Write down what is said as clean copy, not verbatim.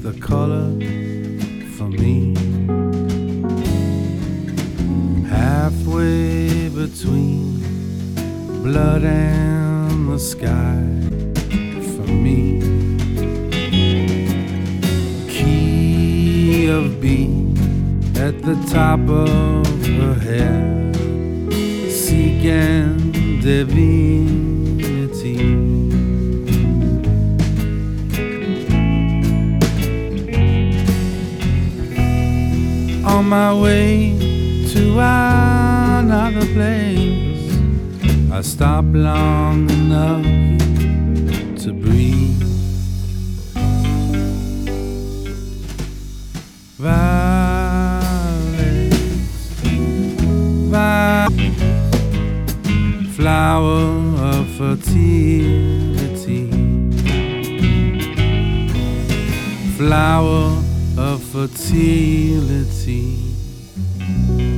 the color for me. Halfway between blood and the sky for me. Key of B at the top of her head, seeking divinity. On my way to another place, I stopped long enough to breathe. Flower of fertility, flower of fertility.